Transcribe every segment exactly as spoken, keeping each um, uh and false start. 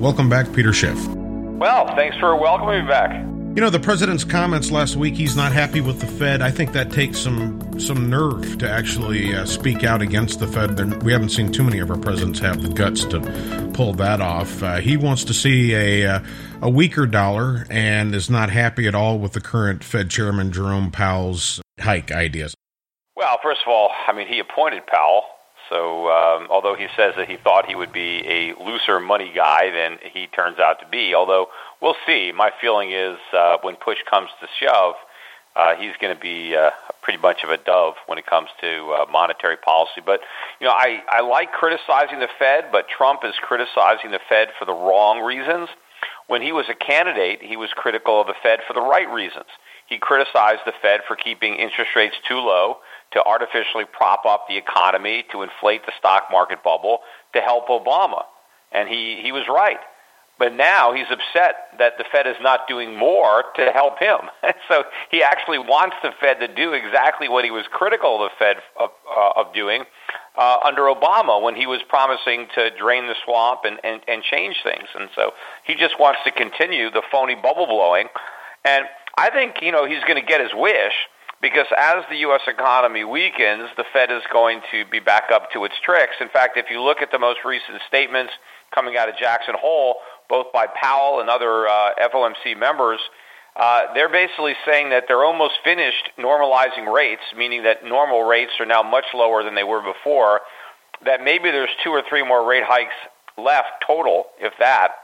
Welcome back, Peter Schiff. Well, thanks for welcoming me back. You know, the president's comments last week, he's not happy with the Fed. I think that takes some some nerve to actually uh, speak out against the Fed. They're, we haven't seen too many of our presidents have the guts to pull that off. Uh, he wants to see a uh, a weaker dollar and is not happy at all with the current Fed Chairman Jerome Powell's hike ideas. Well, first of all, I mean, he appointed Powell. So um, although he says that he thought he would be a looser money guy than he turns out to be, although we'll see. My feeling is uh, when push comes to shove, uh, he's going to be uh, pretty much of a dove when it comes to uh, monetary policy. But, you know, I, I like criticizing the Fed, but Trump is criticizing the Fed for the wrong reasons. When he was a candidate, he was critical of the Fed for the right reasons. He criticized the Fed for keeping interest rates too low, to artificially prop up the economy, to inflate the stock market bubble, to help Obama. And he, he was right. But now he's upset that the Fed is not doing more to help him. So he actually wants the Fed to do exactly what he was critical of the Fed of, uh, of doing uh, under Obama when he was promising to drain the swamp and, and, and change things. And so he just wants to continue the phony bubble blowing. And I think, you know, he's going to get his wish, because as the U S economy weakens, the Fed is going to be back up to its tricks. In fact, if you look at the most recent statements coming out of Jackson Hole, both by Powell and other uh, F O M C members, uh, they're basically saying that they're almost finished normalizing rates, meaning that normal rates are now much lower than they were before, that maybe there's two or three more rate hikes left total, if that.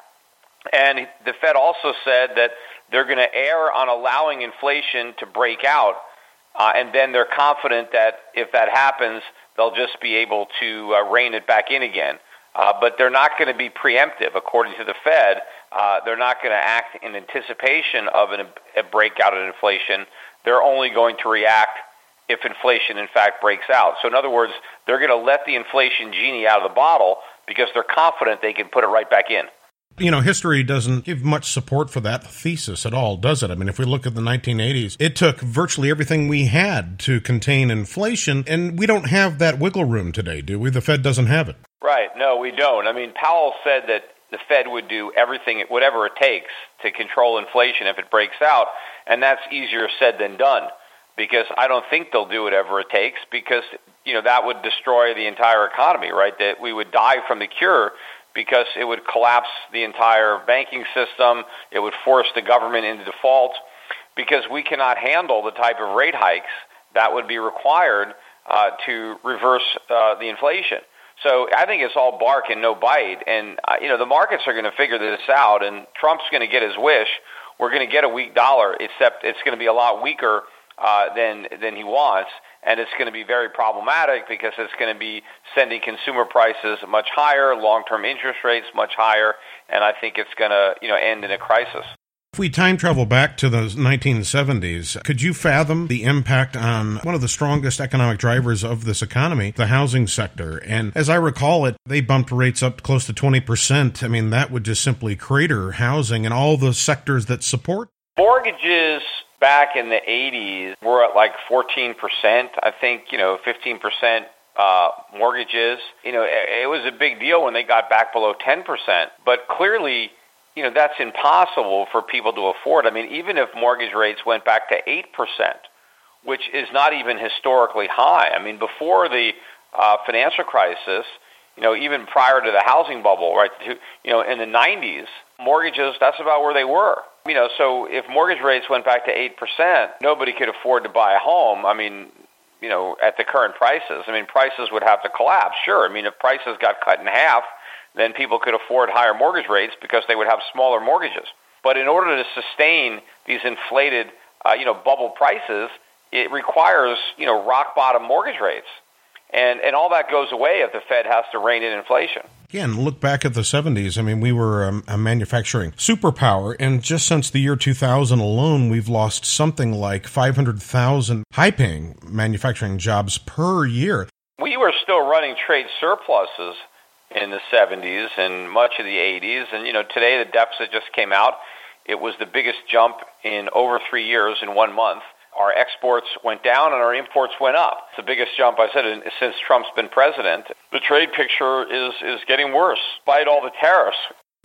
And the Fed also said that they're going to err on allowing inflation to break out. Uh, and then they're confident that if that happens, they'll just be able to uh, rein it back in again. Uh, but they're not going to be preemptive, according to the Fed. Uh, they're not going to act in anticipation of an, a breakout in inflation. They're only going to react if inflation, in fact, breaks out. So in other words, they're going to let the inflation genie out of the bottle because they're confident they can put it right back in. You know, history doesn't give much support for that thesis at all, does it? I mean, if we look at the nineteen eighties, it took virtually everything we had to contain inflation, and we don't have that wiggle room today, do we? The Fed doesn't have it. Right. No, we don't. I mean, Powell said that the Fed would do everything, whatever it takes, to control inflation if it breaks out, and that's easier said than done, because I don't think they'll do whatever it takes, because, you know, that would destroy the entire economy, right? That we would die from the cure, because it would collapse the entire banking system. It would force the government into default, because we cannot handle the type of rate hikes that would be required uh, to reverse uh, the inflation. So I think it's all bark and no bite. And, uh, you know, the markets are going to figure this out, and Trump's going to get his wish. We're going to get a weak dollar, except it's going to be a lot weaker uh, than than he wants. And it's going to be very problematic because it's going to be sending consumer prices much higher, long-term interest rates much higher, and I think it's going to, you know, end in a crisis. If we time travel back to the nineteen seventies, could you fathom the impact on one of the strongest economic drivers of this economy, the housing sector? And as I recall it, they bumped rates up close to twenty percent. I mean, that would just simply crater housing and all the sectors that support. Mortgages back in the eighties were at like fourteen percent, I think, you know, fifteen percent uh, mortgages. You know, it, it was a big deal when they got back below ten percent. But clearly, you know, that's impossible for people to afford. I mean, even if mortgage rates went back to eight percent, which is not even historically high. I mean, before the uh, financial crisis, you know, even prior to the housing bubble, right, to, you know, in the nineties, mortgages, that's about where they were. You know, so if mortgage rates went back to eight percent, nobody could afford to buy a home. I mean, you know, at the current prices. I mean, prices would have to collapse, sure. I mean, if prices got cut in half, then people could afford higher mortgage rates because they would have smaller mortgages. But in order to sustain these inflated, uh, you know, bubble prices, it requires, you know, rock-bottom mortgage rates. And and all that goes away if the Fed has to rein in inflation. Again, look back at the seventies. I mean, we were um, a manufacturing superpower, and just since the year two thousand alone, we've lost something like five hundred thousand high-paying manufacturing jobs per year. We were still running trade surpluses in the seventies and much of the eighties, and, you know, today the deficit just came out. It was the biggest jump in over three years in one month. Our exports went down and our imports went up. It's the biggest jump, I said, since Trump's been president. The trade picture is, is getting worse, despite all the tariffs.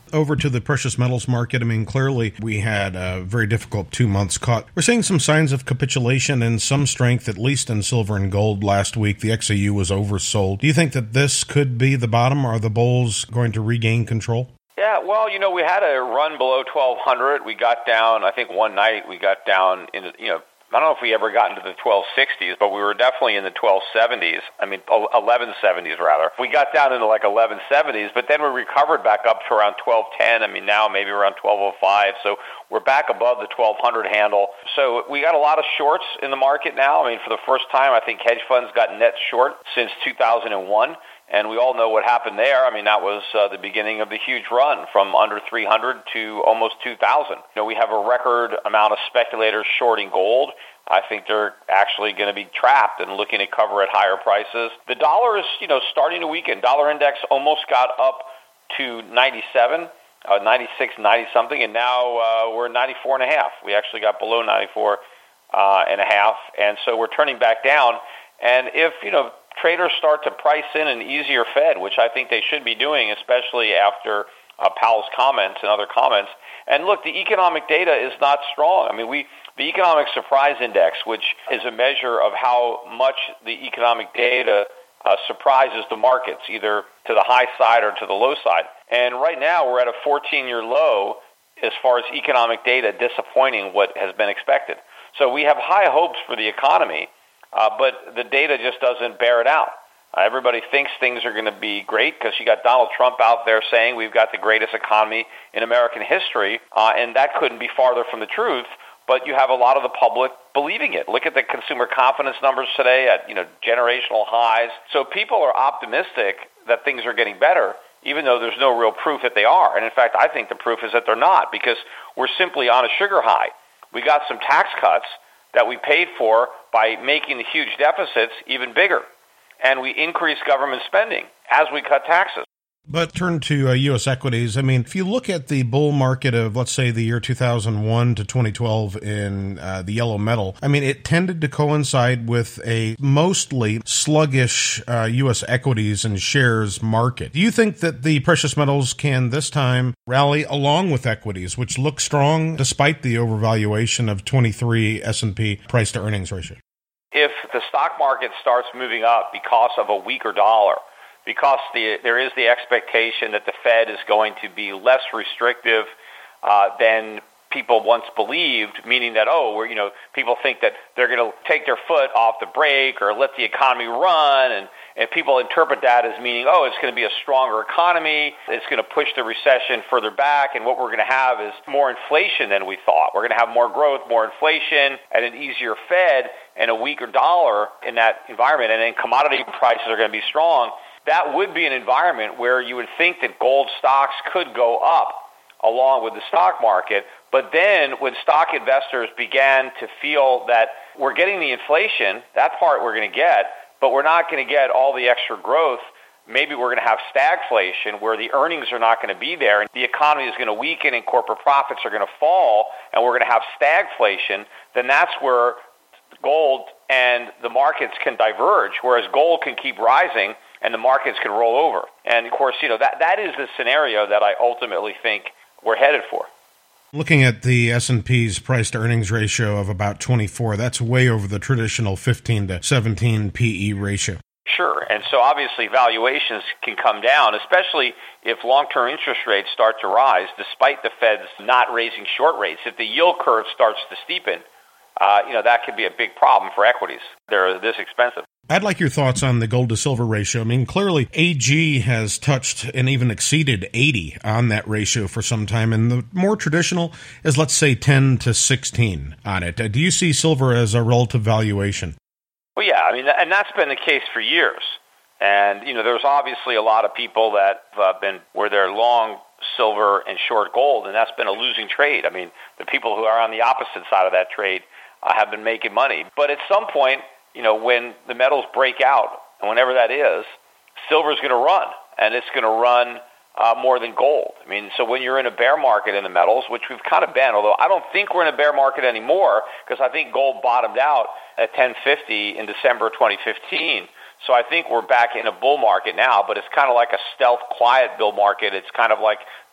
Over to the precious metals market, I mean, clearly we had a very difficult two months caught. We're seeing some signs of capitulation and some strength, at least in silver and gold last week. The X A U was oversold. Do you think that this could be the bottom? Are the bulls going to regain control? Yeah, well, you know, we had a run below twelve hundred. We got down, I think one night we got down in, you know, I don't know if we ever got into the twelve sixties, but we were definitely in the twelve seventies. I mean, eleven seventies rather. We got down into like eleven seventies, but then we recovered back up to around twelve ten. I mean, now maybe around twelve oh five. So we're back above the twelve hundred handle. So we got a lot of shorts in the market now. I mean, for the first time, I think hedge funds got net short since two thousand one. And we all know what happened there. I mean, that was uh, the beginning of the huge run from under three hundred to almost two thousand. You know, we have a record amount of speculators shorting gold. I think they're actually going to be trapped and looking to cover at higher prices. The dollar is, you know, starting to weaken. Dollar index almost got up to ninety-seven, uh, ninety-six, ninety something, and now uh, we're ninety-four and a half. We actually got below ninety-four uh, and a half, and so we're turning back down. And if, you know, traders start to price in an easier Fed, which I think they should be doing, especially after uh, Powell's comments and other comments. And look, the economic data is not strong. I mean, we the Economic Surprise Index, which is a measure of how much the economic data uh, surprises the markets, either to the high side or to the low side. And right now, we're at a fourteen-year low as far as economic data disappointing what has been expected. So we have high hopes for the economy, Uh, but the data just doesn't bear it out. Uh, everybody thinks things are going to be great because you got Donald Trump out there saying we've got the greatest economy in American history, uh, and that couldn't be farther from the truth. But you have a lot of the public believing it. Look at the consumer confidence numbers today at, you know, generational highs. So people are optimistic that things are getting better, even though there's no real proof that they are. And in fact, I think the proof is that they're not, because we're simply on a sugar high. We got some tax cuts that we paid for by making the huge deficits even bigger. And we increased government spending as we cut taxes. But turn to uh, U S equities. I mean, if you look at the bull market of, let's say, the year two thousand one to twenty twelve in uh, the yellow metal, I mean, it tended to coincide with a mostly sluggish uh, U S equities and shares market. Do you think that the precious metals can this time rally along with equities, which look strong despite the overvaluation of twenty-three S and P price to earnings ratio? If the stock market starts moving up because of a weaker dollar, because the, there is the expectation that the Fed is going to be less restrictive uh, than people once believed, meaning that, oh, we're, you know, people think that they're going to take their foot off the brake or let the economy run, and, and people interpret that as meaning, oh, it's going to be a stronger economy, it's going to push the recession further back, and what we're going to have is more inflation than we thought. We're going to have more growth, more inflation, and an easier Fed, and a weaker dollar in that environment, and then commodity prices are going to be strong. That would be an environment where you would think that gold stocks could go up along with the stock market. But then when stock investors began to feel that we're getting the inflation, that part we're going to get, but we're not going to get all the extra growth, maybe we're going to have stagflation where the earnings are not going to be there and the economy is going to weaken and corporate profits are going to fall and we're going to have stagflation, then that's where gold and the markets can diverge, whereas gold can keep rising and the markets can roll over. And, of course, you know, that that is the scenario that I ultimately think we're headed for. Looking at the S and P's price-to-earnings ratio of about twenty-four, that's way over the traditional fifteen to seventeen P E ratio. Sure, and so obviously valuations can come down, especially if long-term interest rates start to rise, despite the Fed's not raising short rates. If the yield curve starts to steepen, uh, you know, that could be a big problem for equities. They're this expensive. I'd like your thoughts on the gold to silver ratio. I mean, clearly A G has touched and even exceeded eighty on that ratio for some time, and the more traditional is, let's say, ten to sixteen on it. Do you see silver as a relative valuation? Well, yeah, I mean, and that's been the case for years. And, you know, there's obviously a lot of people that have been, where they're long silver and short gold, and that's been a losing trade. I mean, the people who are on the opposite side of that trade uh, have been making money. But at some point, you know, when the metals break out, and whenever that is, silver's going to run, and it's going to run uh, more than gold. I mean, so when you're in a bear market in the metals, which we've kind of been, although I don't think we're in a bear market anymore, because I think gold bottomed out at ten fifty in December twenty fifteen. So I think we're back in a bull market now, but it's kind of like a stealth, quiet bull market. It's kind of like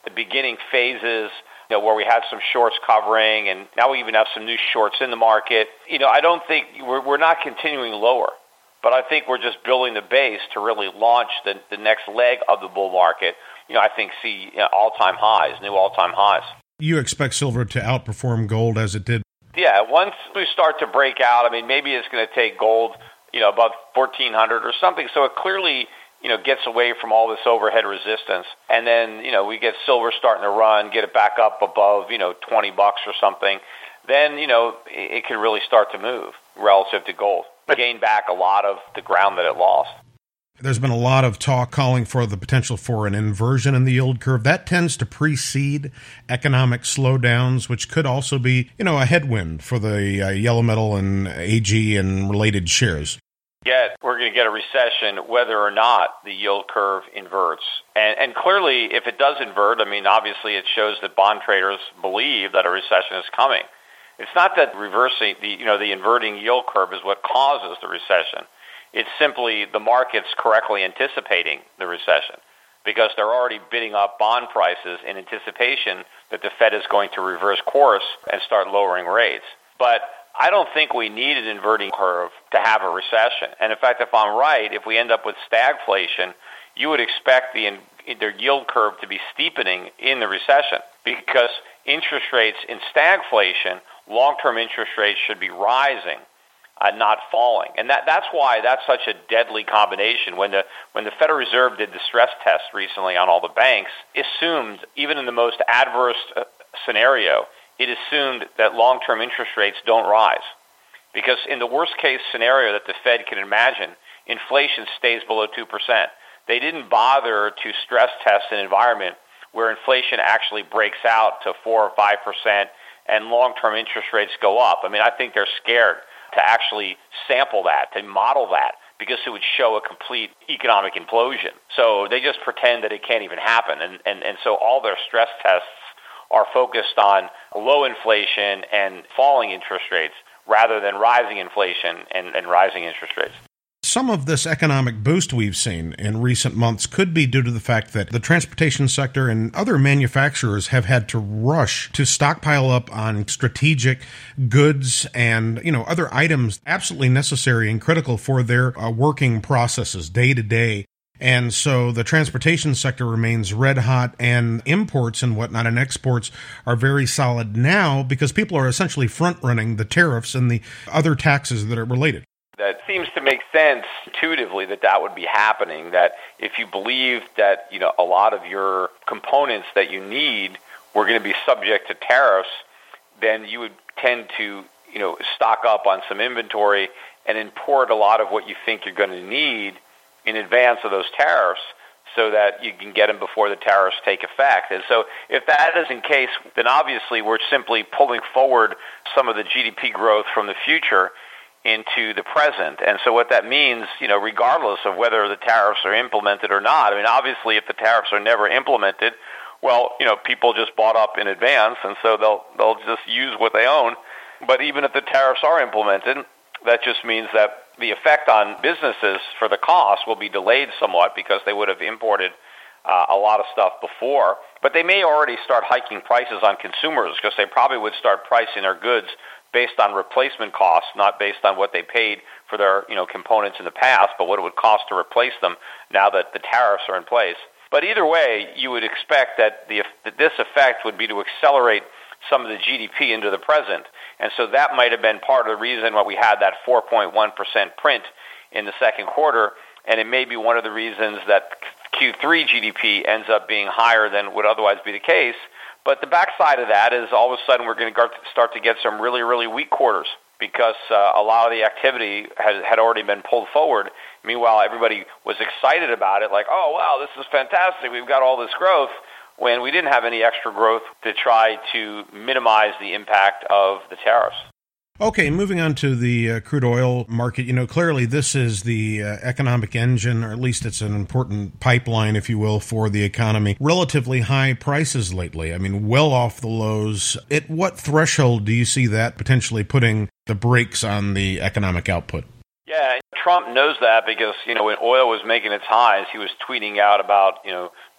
the beginning phases, you know, where we had some shorts covering, and now we even have some new shorts in the market. You know, I don't think we're, we're not continuing lower, but I think we're just building the base to really launch the, the next leg of the bull market. You know, I think see you know, all-time highs, new all-time highs. You expect silver to outperform gold as it did? Yeah, once we start to break out, I mean, maybe it's going to take gold, you know, above fourteen hundred or something. So it clearly, you know, gets away from all this overhead resistance. And then, you know, we get silver starting to run, get it back up above, you know, twenty bucks or something. Then, you know, it, it can really start to move relative to gold. Gain back a lot of the ground that it lost. There's been a lot of talk calling for the potential for an inversion in the yield curve. That tends to precede economic slowdowns, which could also be, you know, a headwind for the uh, yellow metal and A G and related shares. Yet we're going to get a recession whether or not the yield curve inverts. And, and clearly, if it does invert, I mean, obviously it shows that bond traders believe that a recession is coming. It's not that reversing the, you know, the inverting yield curve is what causes the recession. It's simply the markets correctly anticipating the recession because they're already bidding up bond prices in anticipation that the Fed is going to reverse course and start lowering rates. But I don't think we need an inverting curve to have a recession. And in fact, if I'm right, if we end up with stagflation, you would expect the, the yield curve to be steepening in the recession because interest rates in stagflation, long-term interest rates should be rising. Uh, not falling. And that, that's why that's such a deadly combination. When the when the Federal Reserve did the stress test recently on all the banks, assumed, even in the most adverse uh, scenario, it assumed that long-term interest rates don't rise. Because in the worst-case scenario that the Fed can imagine, inflation stays below two percent. They didn't bother to stress test an environment where inflation actually breaks out to four or five percent and long-term interest rates go up. I mean, I think they're scared to actually sample that, to model that, because it would show a complete economic implosion. So they just pretend that it can't even happen. And, and, and so all their stress tests are focused on low inflation and falling interest rates rather than rising inflation and, and rising interest rates. Some of this economic boost we've seen in recent months could be due to the fact that the transportation sector and other manufacturers have had to rush to stockpile up on strategic goods and, you know, other items absolutely necessary and critical for their uh, working processes day to day. And so the transportation sector remains red hot, and imports and whatnot and exports are very solid now because people are essentially front running the tariffs and the other taxes that are related. That seems to make sense intuitively that that would be happening, that if you believe that, you know, a lot of your components that you need were going to be subject to tariffs, then you would tend to, you know, stock up on some inventory and import a lot of what you think you're going to need in advance of those tariffs so that you can get them before the tariffs take effect. And so if that isn't the case, then obviously we're simply pulling forward some of the G D P growth from the future into the present. And so what that means, you know, regardless of whether the tariffs are implemented or not, I mean, obviously if the tariffs are never implemented, well, you know, people just bought up in advance, and so they'll they'll just use what they own. But even if the tariffs are implemented, that just means that the effect on businesses for the cost will be delayed somewhat because they would have imported uh, a lot of stuff before. But they may already start hiking prices on consumers because they probably would start pricing their goods based on replacement costs, not based on what they paid for their, you know, components in the past, but what it would cost to replace them now that the tariffs are in place. But either way, you would expect that, the, that this effect would be to accelerate some of the G D P into the present. And so that might have been part of the reason why we had that four point one percent print in the second quarter, and it may be one of the reasons that Q three G D P ends up being higher than would otherwise be the case. But the backside of that is all of a sudden we're going to start to get some really, really weak quarters because uh, a lot of the activity had, had already been pulled forward. Meanwhile, everybody was excited about it, like, oh, wow, this is fantastic. We've got all this growth, when we didn't have any extra growth to try to minimize the impact of the tariffs. Okay, moving on to the uh, crude oil market, you know, clearly this is the uh, economic engine, or at least it's an important pipeline, if you will, for the economy. Relatively high prices lately, I mean, well off the lows. At what threshold do you see that potentially putting the brakes on the economic output? Yeah, Trump knows that because, you know, when oil was making its highs, he was tweeting out about, you know,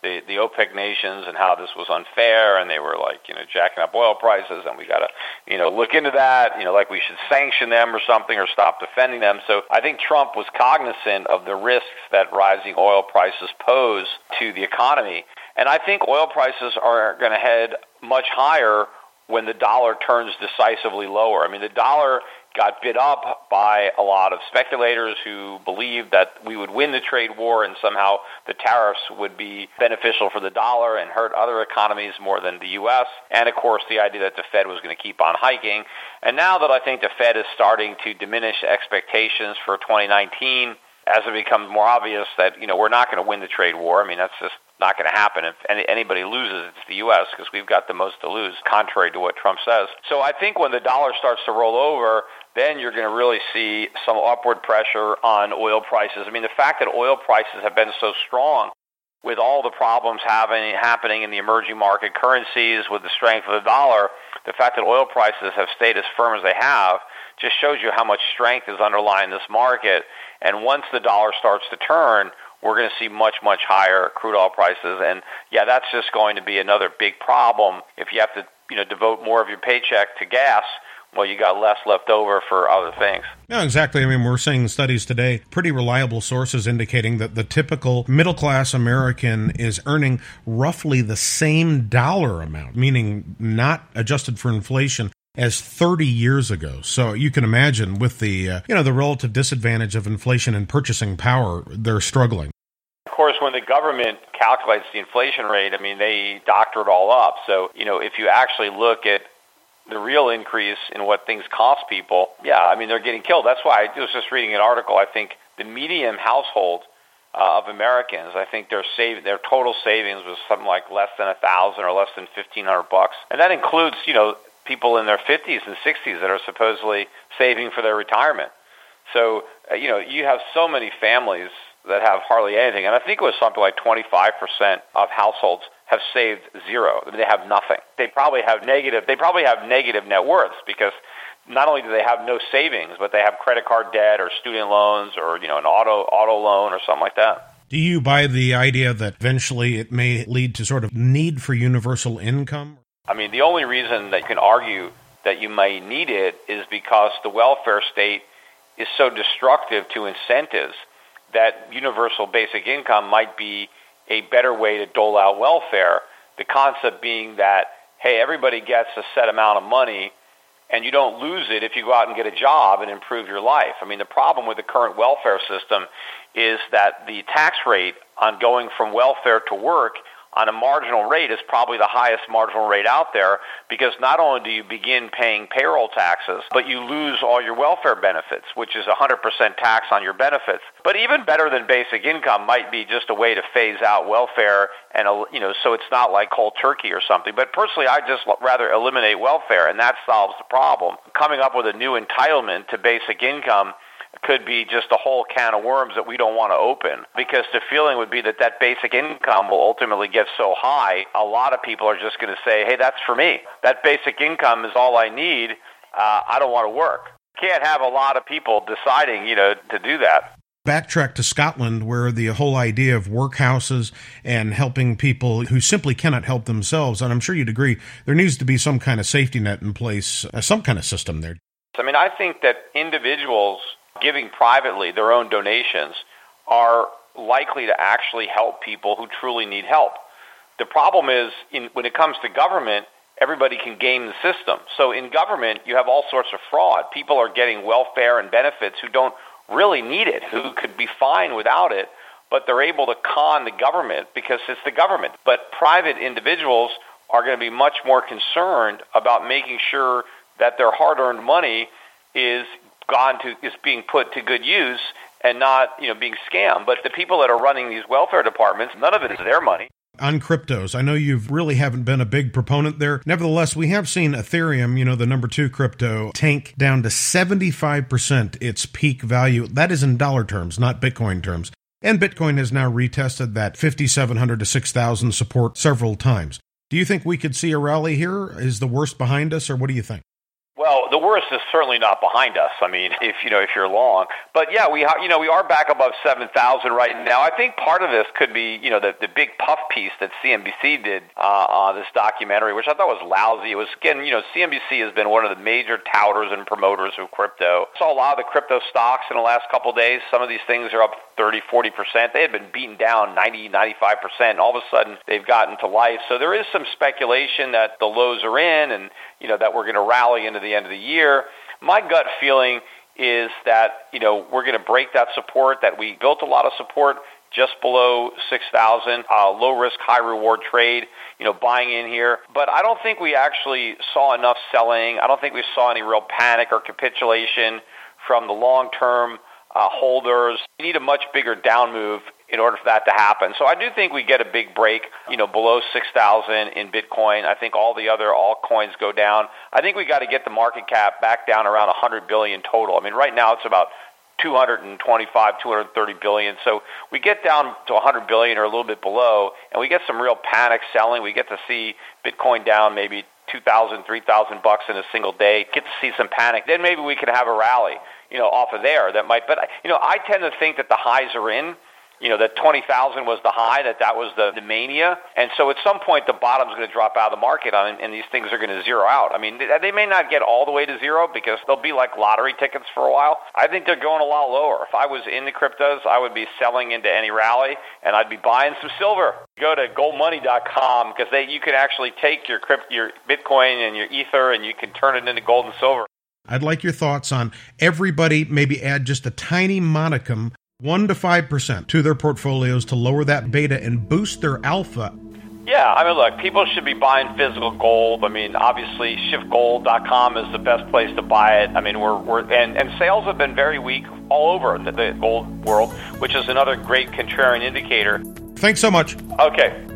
the, the OPEC nations and how this was unfair, and they were like, you know, jacking up oil prices, and we got to, you know, look into that, you know, like we should sanction them or something or stop defending them. So I think Trump was cognizant of the risks that rising oil prices pose to the economy. And I think oil prices are going to head much higher when the dollar turns decisively lower. I mean, the dollar got bid up by a lot of speculators who believed that we would win the trade war and somehow the tariffs would be beneficial for the dollar and hurt other economies more than the U S. And, of course, the idea that the Fed was going to keep on hiking. And now that I think the Fed is starting to diminish expectations for twenty nineteen, as it becomes more obvious that, you know, we're not going to win the trade war. I mean, that's just not going to happen. If any, anybody loses, it's the U S because we've got the most to lose, contrary to what Trump says. So I think when the dollar starts to roll over, then you're going to really see some upward pressure on oil prices. I mean, the fact that oil prices have been so strong with all the problems having, happening in the emerging market currencies, with the strength of the dollar, the fact that oil prices have stayed as firm as they have just shows you how much strength is underlying this market. And once the dollar starts to turn, we're going to see much, much higher crude oil prices. And, yeah, that's just going to be another big problem. If you have to, you know, devote more of your paycheck to gas, well, you got less left over for other things. Yeah, exactly. I mean, we're seeing studies today, pretty reliable sources indicating that the typical middle-class American is earning roughly the same dollar amount, meaning not adjusted for inflation, as thirty years ago. So you can imagine with the, uh, you know, the relative disadvantage of inflation and purchasing power, they're struggling. Of course, when the government calculates the inflation rate, I mean, they doctor it all up. So, you know, if you actually look at the real increase in what things cost people, yeah, I mean, they're getting killed. That's why I was just reading an article. I think the median household uh, of Americans, I think their save, their total savings was something like less than a thousand or less than fifteen hundred bucks, and that includes, you know, people in their fifties and sixties that are supposedly saving for their retirement. So, uh, you know, you have so many families that have hardly anything, and I think it was something like twenty-five percent of households have saved zero. I mean, they have nothing. They probably have negative. They probably have negative net worths because not only do they have no savings, but they have credit card debt or student loans or, you know, an auto auto loan or something like that. Do you buy the idea that eventually it may lead to sort of need for universal income? I mean, the only reason that you can argue that you may need it is because the welfare state is so destructive to incentives that universal basic income might be a better way to dole out welfare. The concept being that, hey, everybody gets a set amount of money and you don't lose it if you go out and get a job and improve your life. I mean, the problem with the current welfare system is that the tax rate on going from welfare to work on a marginal rate is probably the highest marginal rate out there, because not only do you begin paying payroll taxes, but you lose all your welfare benefits, which is one hundred percent tax on your benefits. But even better than basic income might be just a way to phase out welfare, and you know, so it's not like cold turkey or something. But personally, I'd just rather eliminate welfare, and that solves the problem. Coming up with a new entitlement to basic income could be just a whole can of worms that we don't want to open, because the feeling would be that that basic income will ultimately get so high, a lot of people are just going to say, hey, that's for me. That basic income is all I need. Uh, I don't want to work. Can't have a lot of people deciding, you know, to do that. Backtrack to Scotland, where the whole idea of workhouses and helping people who simply cannot help themselves, and I'm sure you'd agree, there needs to be some kind of safety net in place, uh, some kind of system there. I mean, I think that individuals giving privately their own donations are likely to actually help people who truly need help. The problem is, in, when it comes to government, everybody can game the system. So in government, you have all sorts of fraud. People are getting welfare and benefits who don't really need it, who could be fine without it, but they're able to con the government because it's the government. But private individuals are going to be much more concerned about making sure that their hard-earned money is gone to is being put to good use and not, you know, being scammed. But the people that are running these welfare departments, none of it is their money. On cryptos, I know you really haven't been a big proponent there. Nevertheless, we have seen Ethereum, you know, the number two crypto, tank down to seventy-five percent its peak value. That is in dollar terms, not Bitcoin terms. And Bitcoin has now retested that fifty-seven hundred to six thousand support several times. Do you think we could see a rally here? Is the worst behind us, or what do you think? Well, the worst is certainly not behind us. I mean, if you know if you're long, but yeah, we you know we are back above seven thousand right now. I think part of this could be you know the the big puff piece that C N B C did uh, on this documentary, which I thought was lousy. It was again, you know, C N B C has been one of the major touters and promoters of crypto. I saw a lot of the crypto stocks in the last couple of days. Some of these things are up thirty, forty percent. They had been beaten down ninety, ninety-five percent, and all of a sudden they've gotten to life. So there is some speculation that the lows are in, and you know that we're going to rally into the end of the year. My gut feeling is that, you know, we're going to break that support, that we built a lot of support just below six thousand, uh, low risk, high reward trade, you know, buying in here. But I don't think we actually saw enough selling. I don't think we saw any real panic or capitulation from the long-term uh, holders. You need a much bigger down move in order for that to happen. So I do think we get a big break, you know, below six thousand in Bitcoin. I think all the other altcoins go down. I think we got to get the market cap back down around one hundred billion total. I mean, right now it's about two hundred twenty-five, two hundred thirty billion. So we get down to one hundred billion or a little bit below, and we get some real panic selling. We get to see Bitcoin down maybe two thousand, three thousand bucks in a single day. Get to see some panic. Then maybe we can have a rally, you know, off of there. That might, but you know, I tend to think that the highs are in. You know, that twenty thousand was the high, that that was the, the mania. And so at some point, the bottom's going to drop out of the market, on, and these things are going to zero out. I mean, they, they may not get all the way to zero because they'll be like lottery tickets for a while. I think they're going a lot lower. If I was in the cryptos, I would be selling into any rally, and I'd be buying some silver. Go to gold money dot com because they you can actually take your crypt, your Bitcoin and your Ether, and you can turn it into gold and silver. I'd like your thoughts on everybody maybe add just a tiny modicum, one to five percent, to their portfolios to lower that beta and boost their alpha. Yeah, I mean, look, people should be buying physical gold. I mean, obviously, shift gold dot com is the best place to buy it. I mean, we're we're and, and sales have been very weak all over the, the gold world, which is another great contrarian indicator. Thanks so much. Okay.